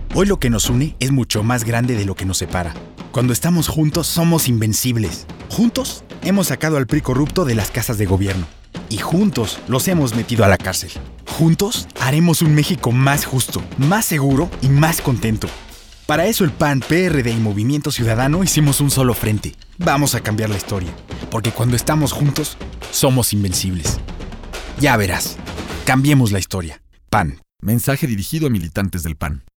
Hoy lo que nos une es mucho más grande de lo que nos separa. Cuando estamos juntos somos invencibles. Juntos hemos sacado al PRI corrupto de las casas de gobierno. Y juntos los hemos metido a la cárcel. Juntos haremos un México más justo, más seguro y más contento. Para eso el PAN, PRD y Movimiento Ciudadano hicimos un solo frente. Vamos a cambiar la historia, porque cuando estamos juntos, somos invencibles. Ya verás, cambiemos la historia. PAN. Mensaje dirigido a militantes del PAN.